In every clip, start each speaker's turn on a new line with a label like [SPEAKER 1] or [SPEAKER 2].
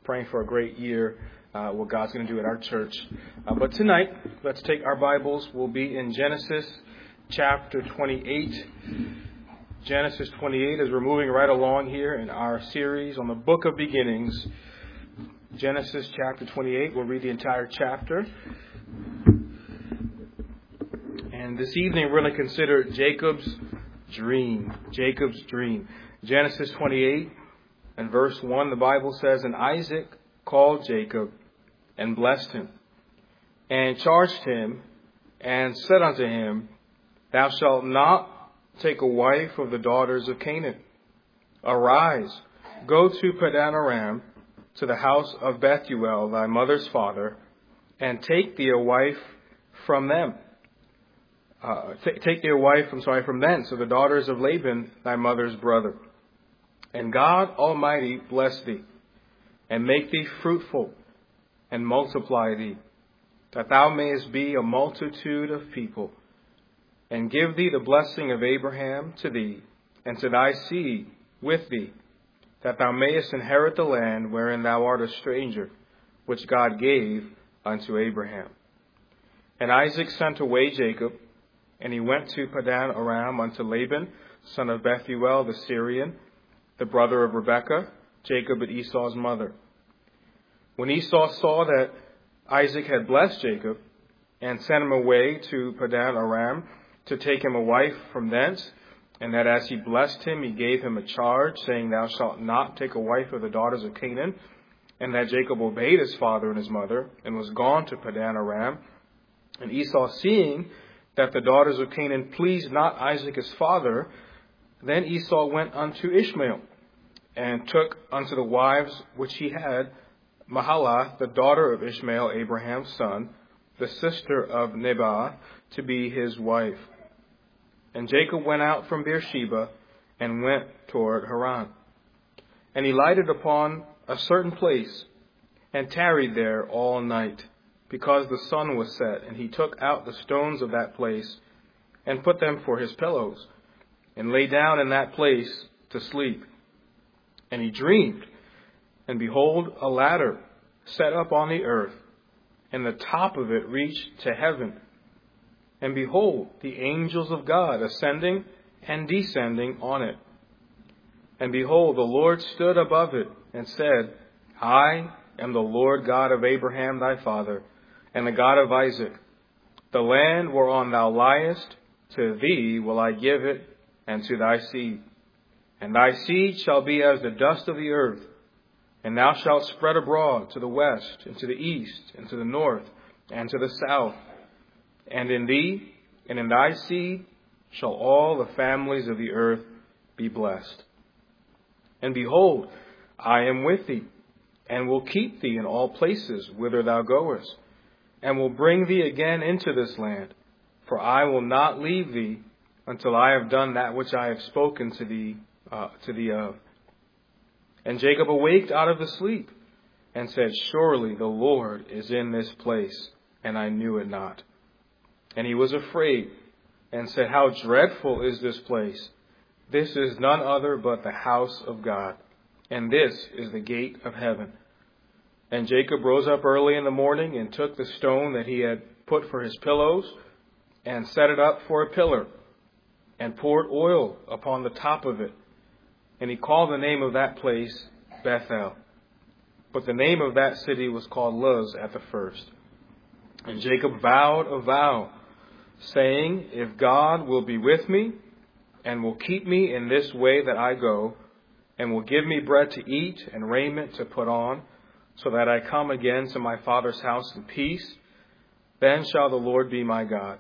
[SPEAKER 1] praying for a great year, what God's going to do at our church. But tonight, let's take our Bibles. We'll be in Genesis chapter 28. Genesis 28, as we're moving right along here in our series on the book of beginnings. Genesis chapter 28, we'll read the entire chapter. And this evening, we're going to consider Jacob's dream. Jacob's dream. Genesis 28 and verse 1, the Bible says, "And Isaac called Jacob and blessed him, and charged him, and said unto him, Thou shalt not take a wife of the daughters of Canaan. Arise, go to Padan Aram, to the house of Bethuel, thy mother's father, and take thee a wife from them. Take thee a wife, from thence, of the daughters of Laban, thy mother's brother. And God Almighty bless thee, and make thee fruitful, and multiply thee, that thou mayest be a multitude of people, and give thee the blessing of Abraham to thee, and to thy seed with thee, that thou mayest inherit the land wherein thou art a stranger, which God gave unto Abraham. And Isaac sent away Jacob, and he went to Padan Aram unto Laban, son of Bethuel the Syrian, the brother of Rebekah, Jacob and Esau's mother. When Esau saw that Isaac had blessed Jacob, and sent him away to Padan Aram to take him a wife from thence, and that as he blessed him, he gave him a charge, saying, Thou shalt not take a wife of the daughters of Canaan, and that Jacob obeyed his father and his mother, and was gone to Padan Aram. And Esau, seeing that the daughters of Canaan pleased not Isaac his father, then Esau went unto Ishmael, and took unto the wives which he had Mahalath, the daughter of Ishmael, Abraham's son, the sister of Nebaioth, to be his wife. And Jacob went out from Beersheba, and went toward Haran. And he lighted upon a certain place, and tarried there all night, because the sun was set. And he took out the stones of that place, and put them for his pillows, and lay down in that place to sleep. And he dreamed, and behold, a ladder set up on the earth, and the top of it reached to heaven. And behold, the angels of God ascending and descending on it. And behold, the Lord stood above it, and said, I am the Lord God of Abraham thy father, and the God of Isaac. The land whereon thou liest, to thee will I give it, and to thy seed. And thy seed shall be as the dust of the earth, and thou shalt spread abroad to the west, and to the east, and to the north, and to the south. And in thee, and in thy seed, shall all the families of the earth be blessed. And behold, I am with thee, and will keep thee in all places whither thou goest, and will bring thee again into this land. For I will not leave thee until I have done that which I have spoken to thee of. And Jacob awaked out of the sleep, and said, Surely the Lord is in this place, and I knew it not. And he was afraid, and said, How dreadful is this place! This is none other but the house of God, and this is the gate of heaven. And Jacob rose up early in the morning, and took the stone that he had put for his pillows, and set it up for a pillar, and poured oil upon the top of it. And he called the name of that place Bethel. But the name of that city was called Luz at the first. And Jacob vowed a vow, saying, If God will be with me, and will keep me in this way that I go, and will give me bread to eat and raiment to put on, so that I come again to my father's house in peace, then shall the Lord be my God.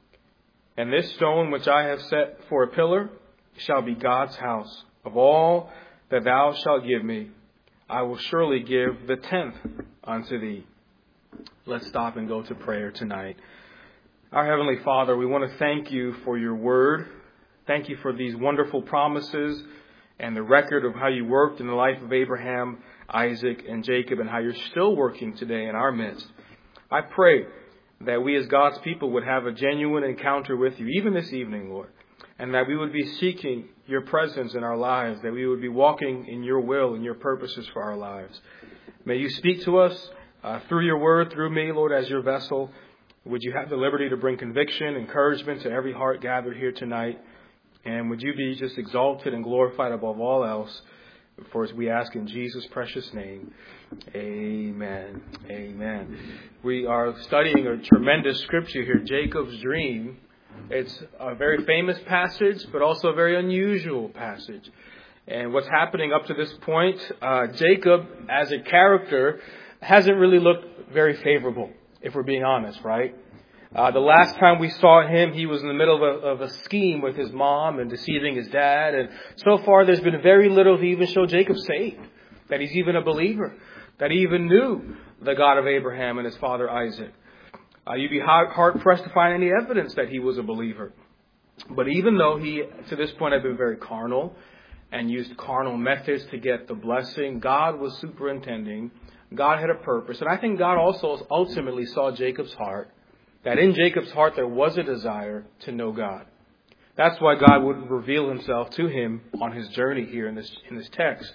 [SPEAKER 1] And this stone which I have set for a pillar shall be God's house. Of all that thou shalt give me, I will surely give the 10th unto thee. Let's stop and go to prayer tonight. Our Heavenly Father, we want to thank you for your word. Thank you for these wonderful promises and the record of how you worked in the life of Abraham, Isaac, and Jacob, and how you're still working today in our midst. I pray that we as God's people would have a genuine encounter with you, even this evening, Lord, and that we would be seeking your presence in our lives, that we would be walking in your will and your purposes for our lives. May you speak to us through your word, through me, Lord, as your vessel. Would you have the liberty to bring conviction, encouragement to every heart gathered here tonight? And would you be just exalted and glorified above all else? For as we ask in Jesus' precious name, amen. Amen. We are studying a tremendous scripture here, Jacob's dream. It's a very famous passage, but also a very unusual passage. And what's happening up to this point, Jacob, as a character, hasn't really looked very favorable, if we're being honest, right? The last time we saw him, he was in the middle of a scheme with his mom and deceiving his dad. And so far, there's been very little to even show Jacob saved, that he's even a believer, that he even knew the God of Abraham and his father Isaac. You'd be hard-pressed to find any evidence that he was a believer. But even though he, to this point, had been very carnal and used carnal methods to get the blessing, God was superintending. God had a purpose. And I think God also ultimately saw Jacob's heart, that in Jacob's heart there was a desire to know God. That's why God would reveal himself to him on his journey here in this text.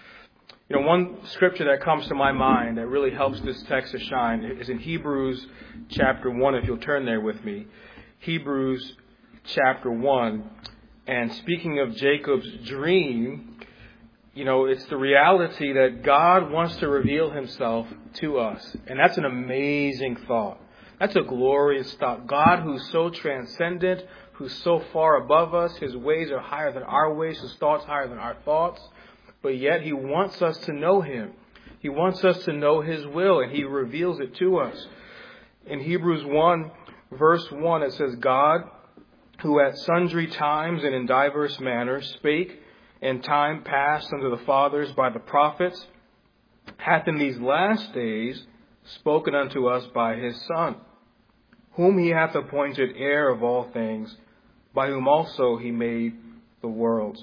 [SPEAKER 1] You know, one scripture that comes to my mind that really helps this text to shine is in Hebrews chapter 1, if you'll turn there with me. Hebrews chapter 1. And speaking of Jacob's dream, you know, it's the reality that God wants to reveal himself to us. And that's an amazing thought. That's a glorious thought. God, who's so transcendent, who's so far above us, his ways are higher than our ways, his thoughts higher than our thoughts. But yet he wants us to know him. He wants us to know his will, and he reveals it to us. In Hebrews 1, verse 1, it says, God, who at sundry times and in diverse manners spake in time past unto the fathers by the prophets, hath in these last days spoken unto us by his Son, whom he hath appointed heir of all things, by whom also he made the worlds.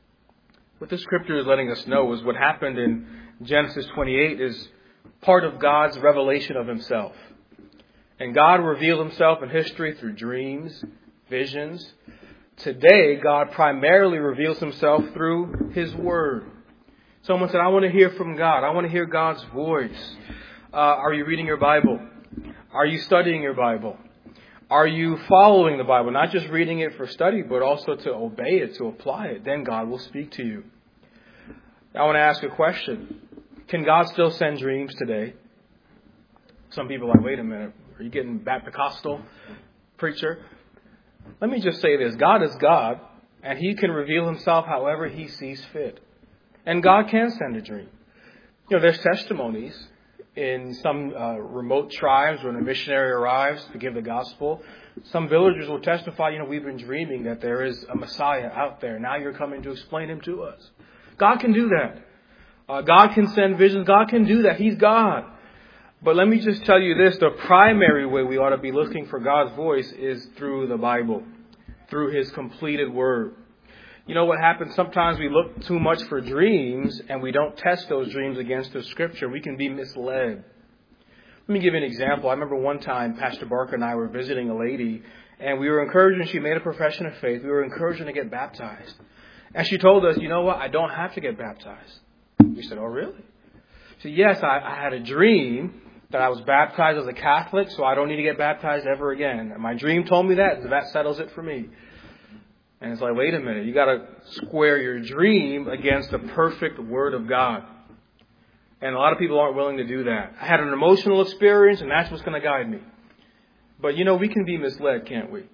[SPEAKER 1] What the scripture is letting us know is what happened in Genesis 28 is part of God's revelation of himself. And God revealed himself in history through dreams, visions. Today, God primarily reveals himself through his word. Someone said, I want to hear from God. I want to hear God's voice. Are you reading your Bible? Are you studying your Bible? Are you following the Bible? Not just reading it for study, but also to obey it, to apply it. Then God will speak to you. I want to ask a question. Can God still send dreams today? Some people are like, wait a minute. Are you getting Baptist-costal, preacher? Let me just say this. God is God, and he can reveal himself however he sees fit. And God can send a dream. You know, there's testimonies in some remote tribes when a missionary arrives to give the gospel. Some villagers will testify, you know, we've been dreaming that there is a Messiah out there. Now you're coming to explain him to us. God can do that. God can send visions. God can do that. He's God. But let me just tell you this. The primary way we ought to be looking for God's voice is through the Bible, through his completed word. You know what happens? Sometimes we look too much for dreams and we don't test those dreams against the scripture. We can be misled. Let me give you an example. I remember one time Pastor Barker and I were visiting a lady and we were encouraging, she made a profession of faith. We were encouraging to get baptized. And she told us, you know what? I don't have to get baptized. We said, oh, really? She said, yes, I had a dream that I was baptized as a Catholic, so I don't need to get baptized ever again. And my dream told me that, so that settles it for me. And it's like, wait a minute, you got to square your dream against the perfect Word of God. And a lot of people aren't willing to do that. I had an emotional experience, and that's what's going to guide me. But, you know, we can be misled, can't we?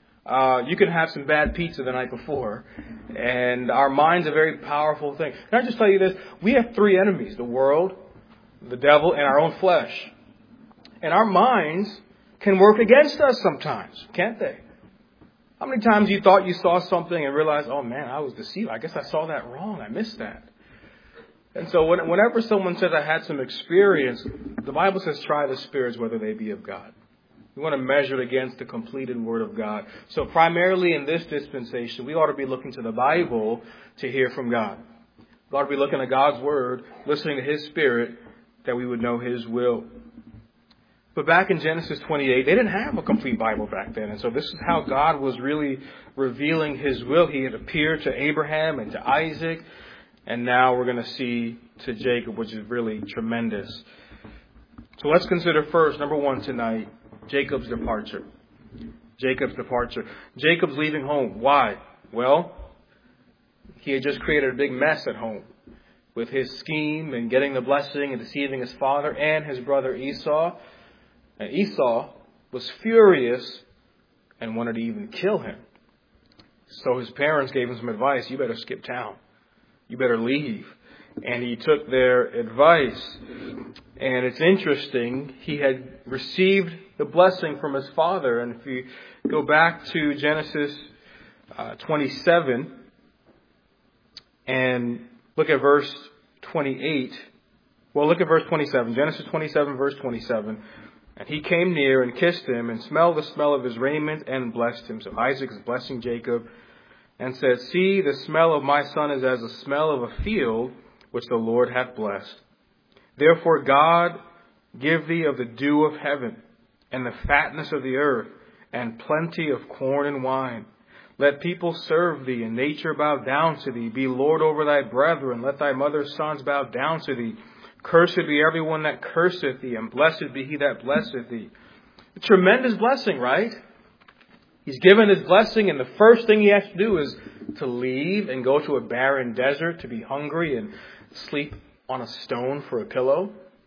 [SPEAKER 1] You can have some bad pizza the night before, and our mind's a very powerful thing. Can I just tell you this? We have three enemies, the world, the devil, and our own flesh. And our minds can work against us sometimes, can't they? How many times you thought you saw something and realized, oh man, I was deceived. I guess I saw that wrong. I missed that. And so whenever someone says I had some experience, the Bible says try the spirits whether they be of God. We want to measure it against the completed Word of God. So primarily in this dispensation, we ought to be looking to the Bible to hear from God. We ought to be looking at God's Word, listening to his Spirit, that we would know his will. But back in Genesis 28, they didn't have a complete Bible back then. And so this is how God was really revealing his will. He had appeared to Abraham and to Isaac. And now we're going to see to Jacob, which is really tremendous. So let's consider first, number one tonight, Jacob's departure. Jacob's departure. Jacob's leaving home. Why? Well, he had just created a big mess at home with his scheme and getting the blessing and deceiving his father and his brother Esau. And Esau was furious and wanted to even kill him. So his parents gave him some advice. You better skip town. You better leave. And he took their advice. And it's interesting, he had received the blessing from his father. And if you go back to Genesis 27 and look at verse 28. Well, look at verse 27. Genesis 27, verse 27. And he came near and kissed him and smelled the smell of his raiment and blessed him. So Isaac is blessing Jacob and said, See, the smell of my son is as the smell of a field which the Lord hath blessed. Therefore God give thee of the dew of heaven and the fatness of the earth and plenty of corn and wine. Let people serve thee, and nature bow down to thee. Be Lord over thy brethren. Let thy mother's sons bow down to thee. Cursed be everyone that curseth thee, and blessed be he that blesseth thee. A tremendous blessing, right? He's given his blessing, and the first thing he has to do is to leave and go to a barren desert to be hungry and sleep on a stone for a pillow.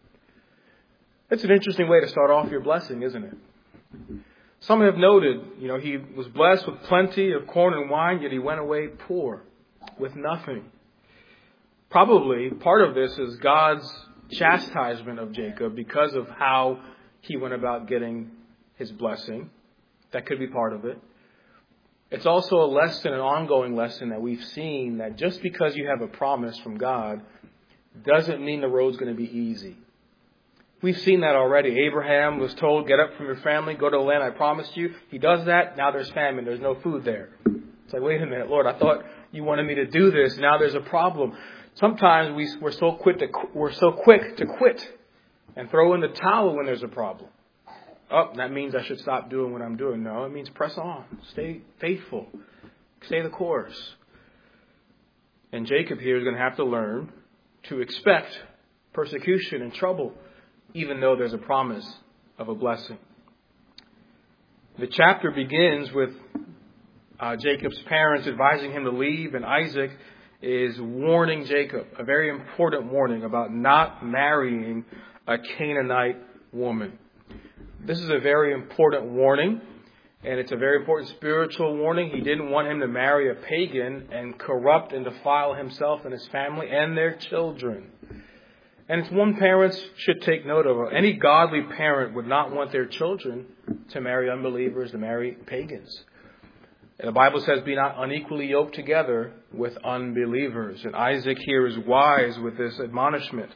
[SPEAKER 1] It's an interesting way to start off your blessing, isn't it? Some have noted, he was blessed with plenty of corn and wine, yet he went away poor, with nothing. Probably part of this is God's chastisement of Jacob because of how he went about getting his blessing. That could be part of it. It's also a lesson, an ongoing lesson that we've seen, that just because you have a promise from God doesn't mean the road's going to be easy. We've seen that already. Abraham was told, get up from your family, go to the land I promised you. He does that. Now there's famine. There's no food there. It's like, wait a minute, Lord, I thought you wanted me to do this. Now there's a problem. Sometimes we're so quick to quit and throw in the towel when there's a problem. Oh, that means I should stop doing what I'm doing. No, it means press on. Stay faithful. Stay the course. And Jacob here is going to have to learn to expect persecution and trouble, even though there's a promise of a blessing. The chapter begins with Jacob's parents advising him to leave, and Isaac is warning Jacob, a very important warning about not marrying a Canaanite woman. This is a very important warning, and it's a very important spiritual warning. He didn't want him to marry a pagan and corrupt and defile himself and his family and their children. And it's one parents should take note of. Any godly parent would not want their children to marry unbelievers, to marry pagans. And the Bible says, be not unequally yoked together with unbelievers. And Isaac here is wise with this admonishment.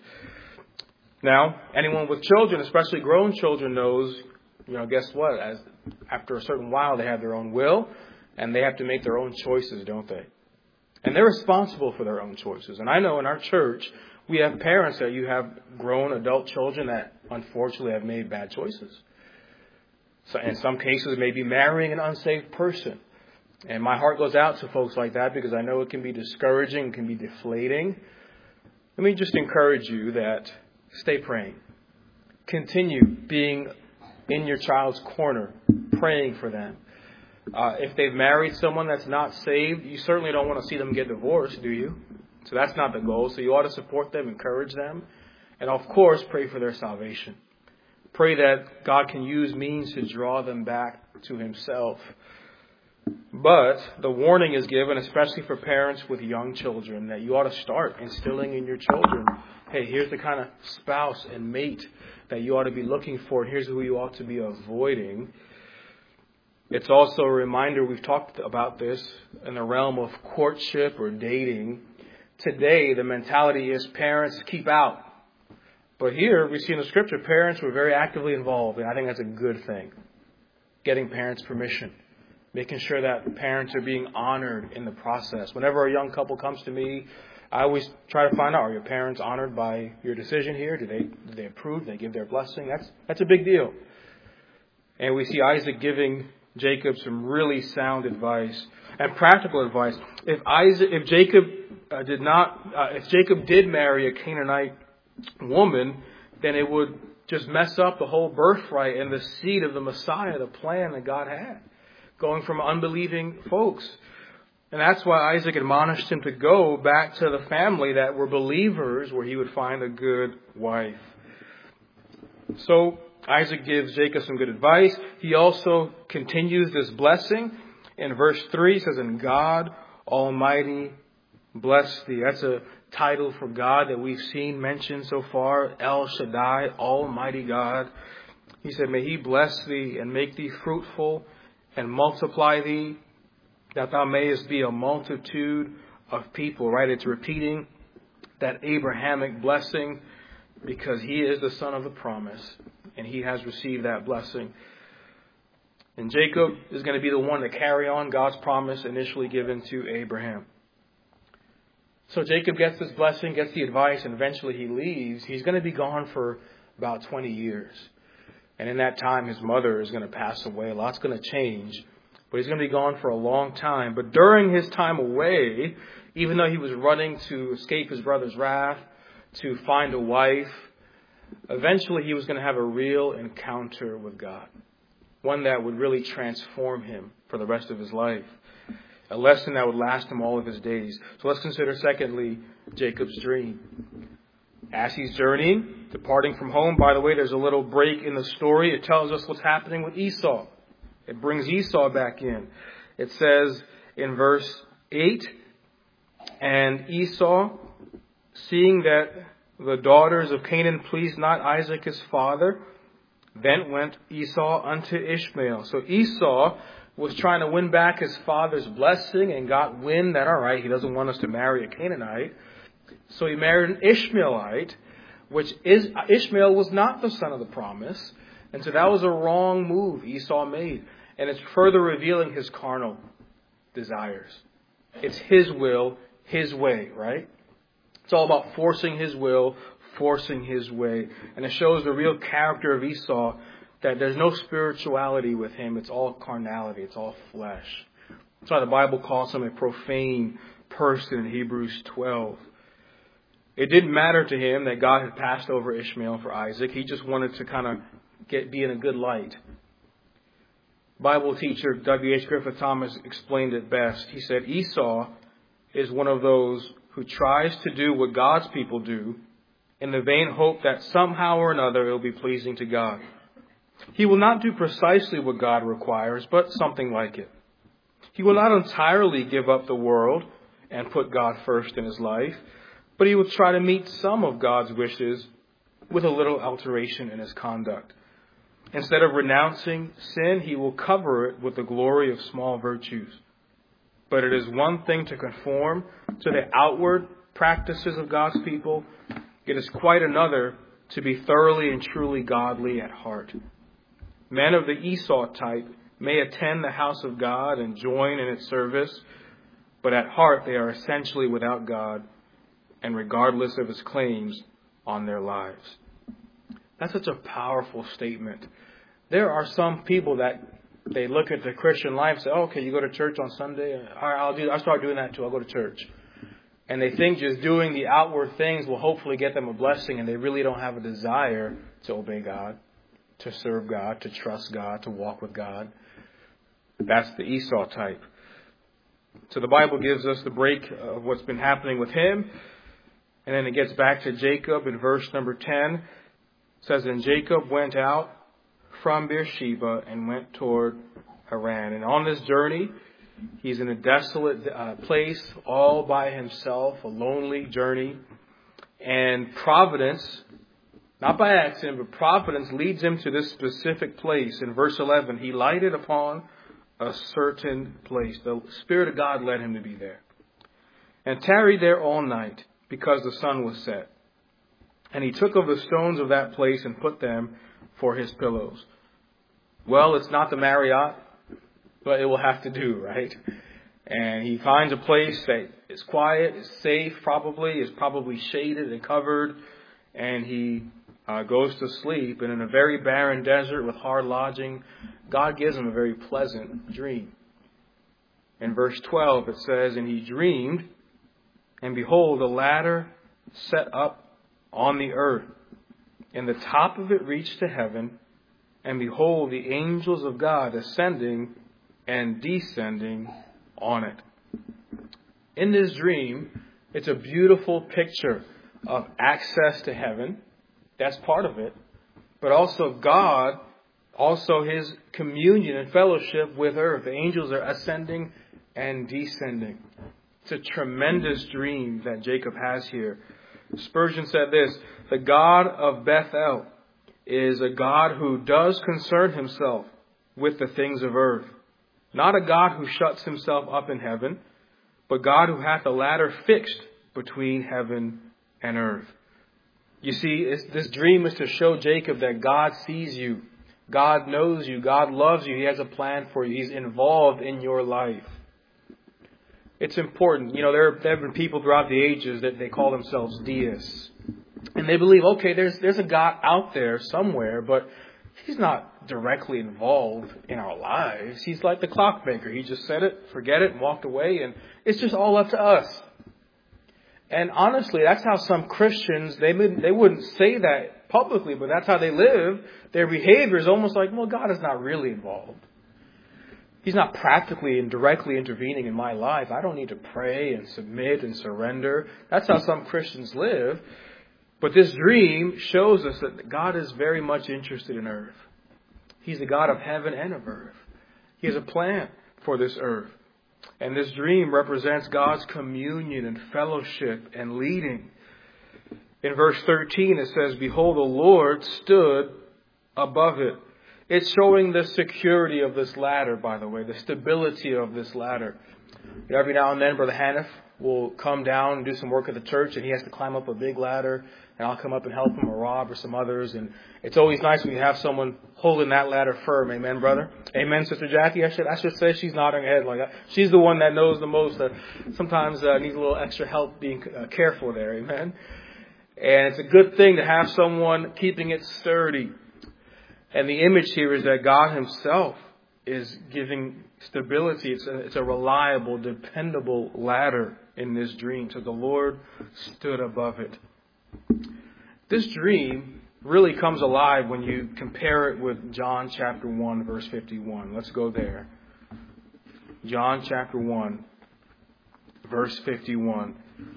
[SPEAKER 1] Now, anyone with children, especially grown children, knows, guess what? After a certain while, they have their own will, and they have to make their own choices, don't they? And they're responsible for their own choices. And I know in our church, we have parents that you have grown adult children that unfortunately have made bad choices. So in some cases, maybe marrying an unsaved person. And my heart goes out to folks like that because I know it can be discouraging, it can be deflating. Let me just encourage you that stay praying. Continue being in your child's corner, praying for them. If they've married someone that's not saved, you certainly don't want to see them get divorced, do you? So that's not the goal. So you ought to support them, encourage them, and of course, pray for their salvation. Pray that God can use means to draw them back to Himself. But the warning is given, especially for parents with young children, that you ought to start instilling in your children, hey, here's the kind of spouse and mate that you ought to be looking for, and here's who you ought to be avoiding. It's also a reminder, we've talked about this in the realm of courtship or dating. Today, the mentality is parents keep out. But here, we see in the Scripture, parents were very actively involved, and I think that's a good thing. Getting parents' permission. Making sure that parents are being honored in the process. Whenever a young couple comes to me, I always try to find out, are your parents honored by your decision here? Do they approve? Do they give their blessing? That's a big deal. And we see Isaac giving Jacob some really sound advice and practical advice. If Jacob if Jacob did marry a Canaanite woman, then it would just mess up the whole birthright and the seed of the Messiah, the plan that God had, going from unbelieving folks. And that's why Isaac admonished him to go back to the family that were believers, where he would find a good wife. So Isaac gives Jacob some good advice. He also continues this blessing. In verse 3, it says, "And God Almighty bless thee." That's a title for God that we've seen mentioned so far. El Shaddai, Almighty God. He said, "May He bless thee and make thee fruitful and multiply thee, that thou mayest be a multitude of people." Right? It's repeating that Abrahamic blessing because he is the son of the promise and he has received that blessing. And Jacob is going to be the one to carry on God's promise initially given to Abraham. So Jacob gets this blessing, gets the advice, and eventually he leaves. He's going to be gone for about 20 years. And in that time, his mother is going to pass away. A lot's going to change. But he's going to be gone for a long time. But during his time away, even though he was running to escape his brother's wrath, to find a wife, eventually he was going to have a real encounter with God. One that would really transform him for the rest of his life. A lesson that would last him all of his days. So let's consider, secondly, Jacob's dream. As he's journeying, departing from home, by the way, there's a little break in the story. It tells us what's happening with Esau. It brings Esau back in. It says in verse 8, "And Esau, seeing that the daughters of Canaan pleased not Isaac his father, then went Esau unto Ishmael." So Esau was trying to win back his father's blessing and got wind that, all right, he doesn't want us to marry a Canaanite. So he married an Ishmaelite, which is, Ishmael was not the son of the promise. And so that was a wrong move Esau made. And it's further revealing his carnal desires. It's his will, his way, right? It's all about forcing his will, forcing his way. And it shows the real character of Esau, that there's no spirituality with him. It's all carnality. It's all flesh. That's why the Bible calls him a profane person in Hebrews 12. It didn't matter to him that God had passed over Ishmael for Isaac. He just wanted to kind of be in a good light. Bible teacher W.H. Griffith Thomas explained it best. He said, Esau is one of those who tries to do what God's people do in the vain hope that somehow or another it will be pleasing to God. He will not do precisely what God requires, but something like it. He will not entirely give up the world and put God first in his life, but he will try to meet some of God's wishes with a little alteration in his conduct. Instead of renouncing sin, he will cover it with the glory of small virtues. But it is one thing to conform to the outward practices of God's people. It is quite another to be thoroughly and truly godly at heart. Men of the Esau type may attend the house of God and join in its service, but at heart they are essentially without God and regardless of his claims on their lives. That's such a powerful statement. There are some people that they look at the Christian life and say, oh, okay, you go to church on Sunday? All right, I'll start doing that too. I'll go to church. And they think just doing the outward things will hopefully get them a blessing, and they really don't have a desire to obey God, to serve God, to trust God, to walk with God. That's the Esau type. So the Bible gives us the break of what's been happening with him. And then it gets back to Jacob in verse number 10. It says, and Jacob went out from Beersheba and went toward Haran. And on this journey, he's in a desolate place all by himself, a lonely journey. And providence, not by accident, but providence leads him to this specific place. In verse 11, he lighted upon a certain place. The Spirit of God led him to be there. And tarried there all night, because the sun was set. And he took of the stones of that place and put them for his pillows. Well, it's not the Marriott, but it will have to do, right? And he finds a place that is quiet, is safe probably, is probably shaded and covered. And he goes to sleep. And in a very barren desert with hard lodging, God gives him a very pleasant dream. In verse 12 it says, and he dreamed, And behold, a ladder set up on the earth, and the top of it reached to heaven. And behold, the angels of God ascending and descending on it. In this dream, it's a beautiful picture of access to heaven. That's part of it. But also God, also His communion and fellowship with earth. The angels are ascending and descending. It's a tremendous dream that Jacob has here. Spurgeon said this: the God of Bethel is a God who does concern Himself with the things of earth. Not a God who shuts Himself up in heaven, but God who hath a ladder fixed between heaven and earth. You see, this dream is to show Jacob that God sees you. God knows you. God loves you. He has a plan for you. He's involved in your life. It's important. You know, there have been people throughout the ages that they call themselves deists. And they believe, okay, there's a God out there somewhere, but He's not directly involved in our lives. He's like the clockmaker. He just said it, forget it, and walked away, and it's just all up to us. And honestly, that's how some Christians, they wouldn't say that publicly, but that's how they live. Their behavior is almost like, well, God is not really involved. He's not practically and directly intervening in my life. I don't need to pray and submit and surrender. That's how some Christians live. But this dream shows us that God is very much interested in earth. He's the God of heaven and of earth. He has a plan for this earth. And this dream represents God's communion and fellowship and leading. In verse 13 it says, behold, the Lord stood above it. It's showing the security of this ladder, by the way, the stability of this ladder. Every now and then, Brother Haniff will come down and do some work at the church, and he has to climb up a big ladder, and I'll come up and help him, or Rob, or some others. And it's always nice when you have someone holding that ladder firm. Amen, brother? Amen, Sister Jackie? I should say she's nodding her head like that. She's the one that knows the most. Sometimes needs a little extra help being careful there. Amen? And it's a good thing to have someone keeping it sturdy. And the image here is that God Himself is giving stability. It's a reliable, dependable ladder in this dream. So the Lord stood above it. This dream really comes alive when you compare it with John chapter 1, verse 51. Let's go there. John chapter 1, verse 51.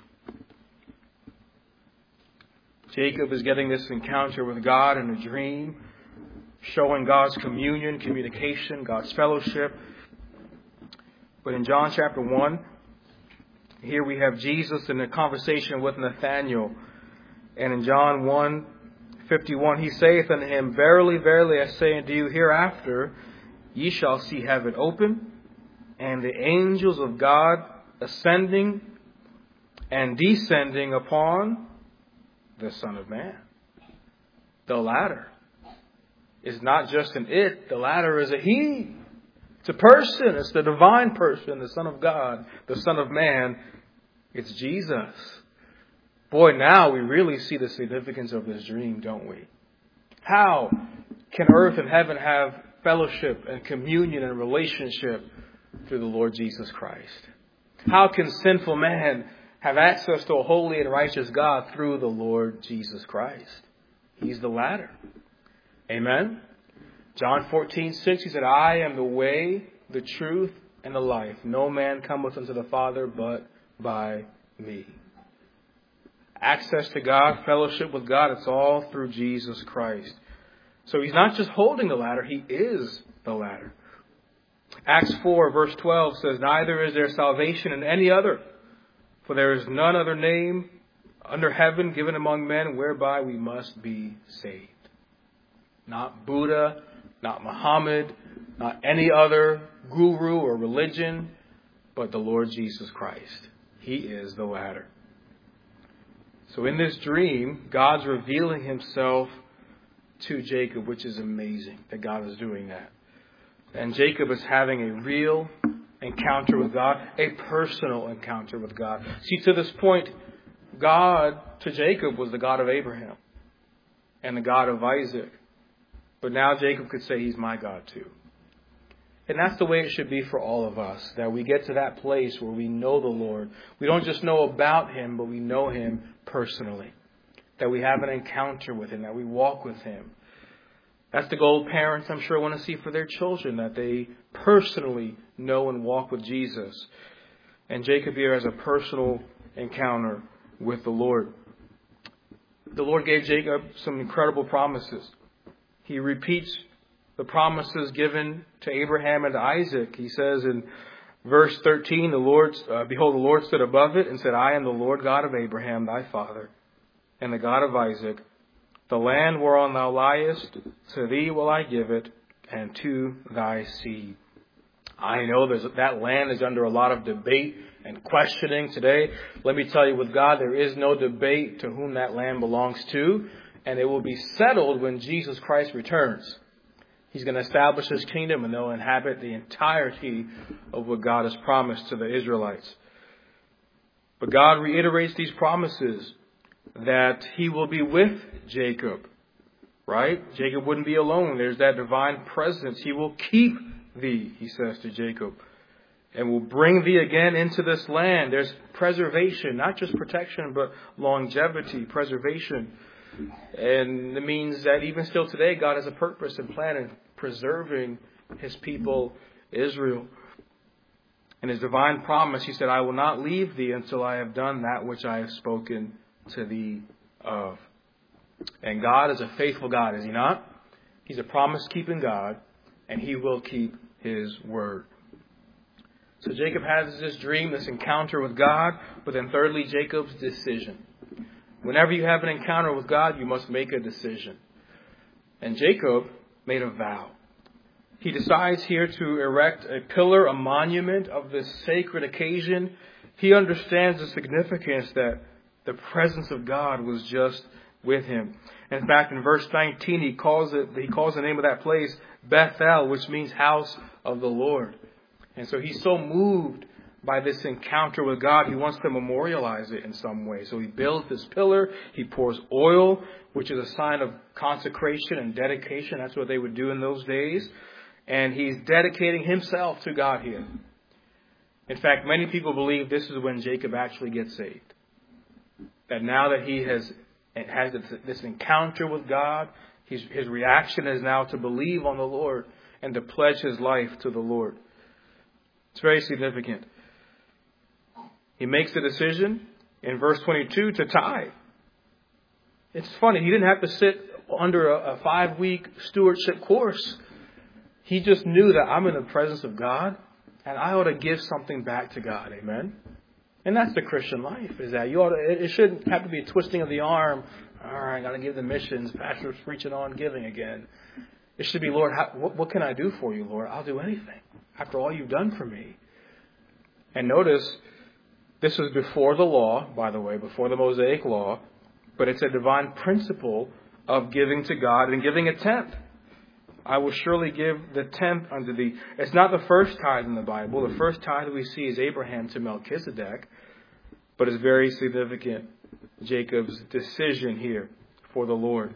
[SPEAKER 1] Jacob is getting this encounter with God in a dream, showing God's communion, communication, God's fellowship. But in John chapter 1, here we have Jesus in a conversation with Nathanael. And in John 1:51, He saith unto him, verily, verily, I say unto you, hereafter ye shall see heaven open, and the angels of God ascending and descending upon the Son of Man. The ladder is not just an it, the ladder is a He. It's a person, it's the divine person, the Son of God, the Son of Man. It's Jesus. Boy, now we really see the significance of this dream, don't we? How can earth and heaven have fellowship and communion and relationship through the Lord Jesus Christ? How can sinful man have access to a holy and righteous God through the Lord Jesus Christ? He's the ladder. Amen? John 14:6, He said, I am the way, the truth, and the life. No man cometh unto the Father but by me. Access to God, fellowship with God, it's all through Jesus Christ. So He's not just holding the ladder, He is the ladder. Acts 4 verse 12 says, neither is there salvation in any other, for there is none other name under heaven given among men whereby we must be saved. Not Buddha, not Muhammad, not any other guru or religion, but the Lord Jesus Christ. He is the ladder. So in this dream, God's revealing Himself to Jacob, which is amazing that God is doing that. And Jacob is having a real encounter with God, a personal encounter with God. See, to this point, God to Jacob was the God of Abraham and the God of Isaac. But now Jacob could say He's my God too. And that's the way it should be for all of us, that we get to that place where we know the Lord. We don't just know about Him, but we know Him personally. That we have an encounter with Him, that we walk with Him. That's the goal parents, I'm sure, want to see for their children, that they personally know and walk with Jesus. And Jacob here has a personal encounter with the Lord. The Lord gave Jacob some incredible promises. He repeats the promises given to Abraham and to Isaac. He says in verse 13, Behold, the Lord stood above it and said, I am the Lord God of Abraham, thy father, and the God of Isaac. The land whereon thou liest, to thee will I give it, and to thy seed. I know that land is under a lot of debate and questioning today. Let me tell you, with God, there is no debate to whom that land belongs to, and it will be settled when Jesus Christ returns. He's going to establish His kingdom, and they'll inhabit the entirety of what God has promised to the Israelites. But God reiterates these promises that He will be with Jacob, right? Jacob wouldn't be alone. There's that divine presence. He will keep thee, He says to Jacob, and will bring thee again into this land. There's preservation, not just protection, but longevity, preservation. And it means that even still today, God has a purpose and plan in preserving His people, Israel. And His divine promise, He said, I will not leave thee until I have done that which I have spoken to thee of. And God is a faithful God, is He not? He's a promise-keeping God, and He will keep His word. So Jacob has this dream, this encounter with God, but then thirdly, Jacob's decision. Whenever you have an encounter with God, you must make a decision. And Jacob made a vow. He decides here to erect a pillar, a monument of this sacred occasion. He understands the significance that the presence of God was just with him. In fact, in verse 19, he calls the name of that place Bethel, which means house of the Lord. And so he's so moved by this encounter with God, he wants to memorialize it in some way. So he builds this pillar, he pours oil, which is a sign of consecration and dedication. That's what they would do in those days. And he's dedicating himself to God here. In fact, many people believe this is when Jacob actually gets saved. That now that he has this encounter with God, his reaction is now to believe on the Lord and to pledge his life to the Lord. It's very significant. He makes the decision in verse 22 to tithe. It's funny. He didn't have to sit under a 5-week stewardship course. He just knew that I'm in the presence of God and I ought to give something back to God. Amen. And that's the Christian life, is that it shouldn't have to be a twisting of the arm. All right, I got to give the missions. Pastor's preaching on giving again. It should be, Lord, what can I do for you, Lord? I'll do anything after all you've done for me. And notice, this was before the law, by the way, before the Mosaic law, but it's a divine principle of giving to God and giving a tenth. I will surely give the tenth unto thee. It's not the first tithe in the Bible. The first tithe we see is Abraham to Melchizedek, but it's very significant, Jacob's decision here for the Lord.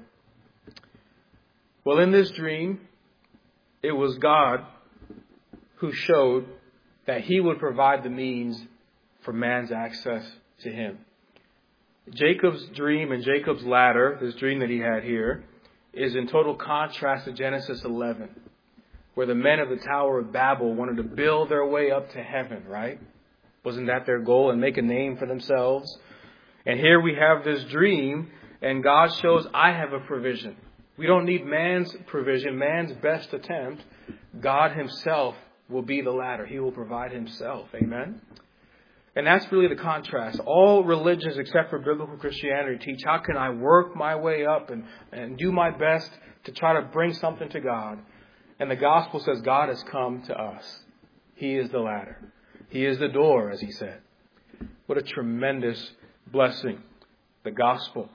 [SPEAKER 1] Well, in this dream, it was God who showed that He would provide the means for man's access to Him. Jacob's dream and Jacob's ladder, this dream that he had here, is in total contrast to Genesis 11, where the men of the Tower of Babel wanted to build their way up to heaven, right? Wasn't that their goal, and make a name for themselves? And here we have this dream, and God shows, I have a provision. We don't need man's provision, man's best attempt. God Himself will be the ladder. He will provide Himself. Amen? And that's really the contrast. All religions except for biblical Christianity teach, how can I work my way up and do my best to try to bring something to God? And the gospel says God has come to us. He is the ladder. He is the door, as He said. What a tremendous blessing. The gospel.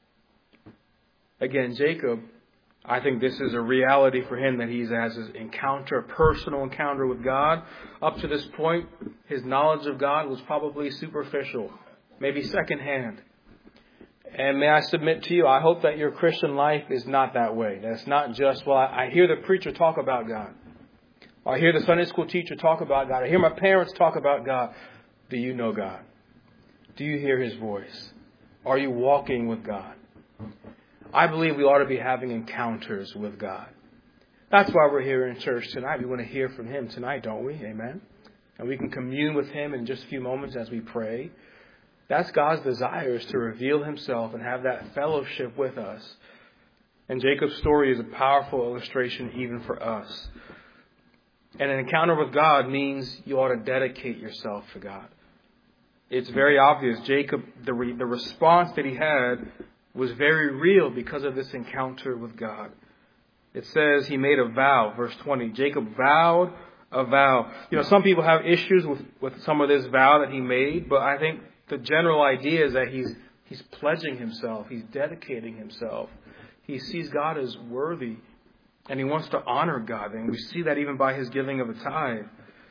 [SPEAKER 1] Again, Jacob, I think this is a reality for him, that he has his personal encounter with God. Up to this point, his knowledge of God was probably superficial, maybe secondhand. And may I submit to you, I hope that your Christian life is not that way. That's not just, well, I hear the preacher talk about God. I hear the Sunday school teacher talk about God. I hear my parents talk about God. Do you know God? Do you hear His voice? Are you walking with God? I believe we ought to be having encounters with God. That's why we're here in church tonight. We want to hear from Him tonight, don't we? Amen. And we can commune with Him in just a few moments as we pray. That's God's desire, is to reveal Himself and have that fellowship with us. And Jacob's story is a powerful illustration even for us. And an encounter with God means you ought to dedicate yourself to God. It's very obvious. Jacob, the response that he had was very real because of this encounter with God. It says he made a vow, verse 20. Jacob vowed a vow. Some people have issues with some of this vow that he made, but I think the general idea is that he's pledging himself. He's dedicating himself. He sees God as worthy, and he wants to honor God. And we see that even by his giving of a tithe.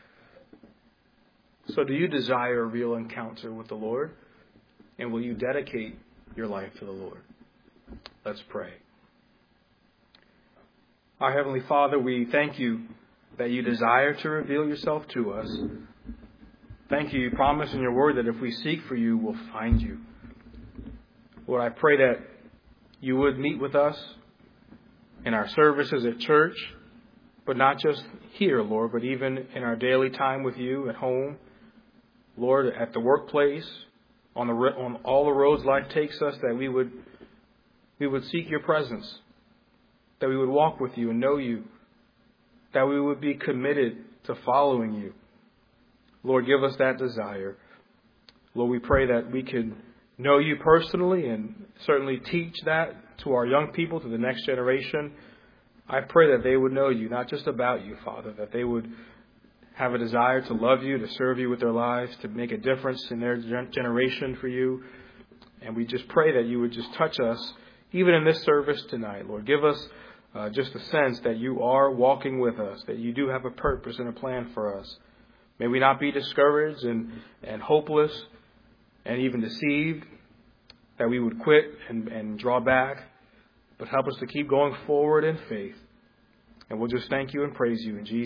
[SPEAKER 1] So do you desire a real encounter with the Lord? And will you dedicate your life to the Lord? Let's pray. Our Heavenly Father, we thank you that you desire to reveal yourself to us. Thank you. You promise in your word that if we seek for you, we'll find you. Lord, I pray that you would meet with us in our services at church, but not just here, Lord, but even in our daily time with you at home. Lord, at the workplace, on all the roads life takes us, that we would seek your presence, that we would walk with you and know you, that we would be committed to following you. Lord, give us that desire. Lord, we pray that we can know you personally and certainly teach that to our young people, to the next generation. I pray that they would know you, not just about you, Father, that they would have a desire to love you, to serve you with their lives, to make a difference in their generation for you. And we just pray that you would just touch us, even in this service tonight. Lord, give us just a sense that you are walking with us, that you do have a purpose and a plan for us. May we not be discouraged and hopeless and even deceived, that we would quit and draw back, but help us to keep going forward in faith. And we'll just thank you and praise you in Jesus' name.